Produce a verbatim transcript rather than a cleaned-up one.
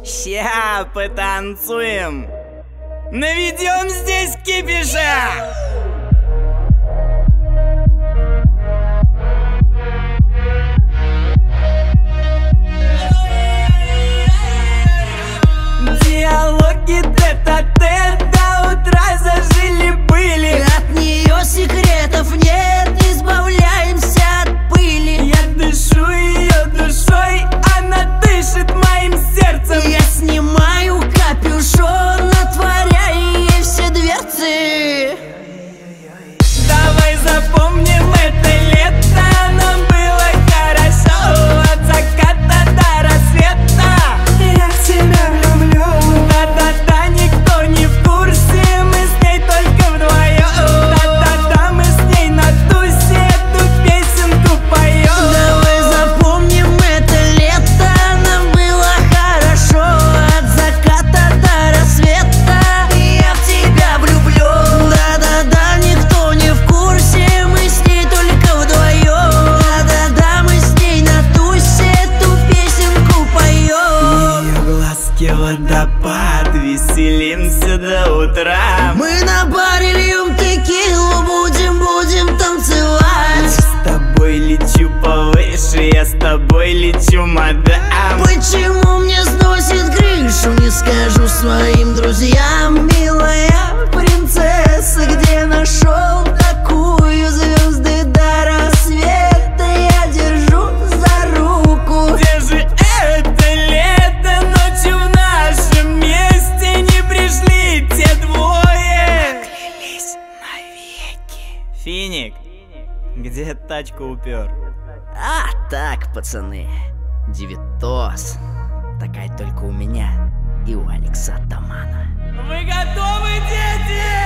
Ща потанцуем, наведем здесь кипиша. Диалоги тет-а-тет до утра зажили-были. От нее секретов нет, избавляемся от пыли. Я дышу ее душой, она дышит моим сердцем. Я снимаю капюшон, отворяя ей все дверцы. Давай запомним это лето, нам было хорошо от заката до рассвета. Я в тебя влюблю. Да-да-да, никто не в курсе, мы с ней только вдвоем. Да-да-да, мы с ней на тусе эту песенку поем. Давай запомним это лето, нам было хорошо от заката до рассвета. Я в тебя влюблю. Да-да-да, никто не в курсе, мы с ней только вдвоем. Да-да-да, мы с ней на тусе эту песенку поем. Ее глазки водопад, веселимся до утра. Мы на баре льем текилу, будем, будем танцевать. С тобой лечу повыше, я с тобой лечу, мадам. Почему мне сносит крышу, не скажу своим друзьям. Милая принцесса, где нашел такую? Звезды до рассвета я держу за руку. Где же это лето? Ночью в нашем месте не пришли те двое. Поклялись навеки. Финик, где тачку упер? А так, пацаны, девятос. Такая только у меня и у Алекса Атамана. Вы готовы, дети?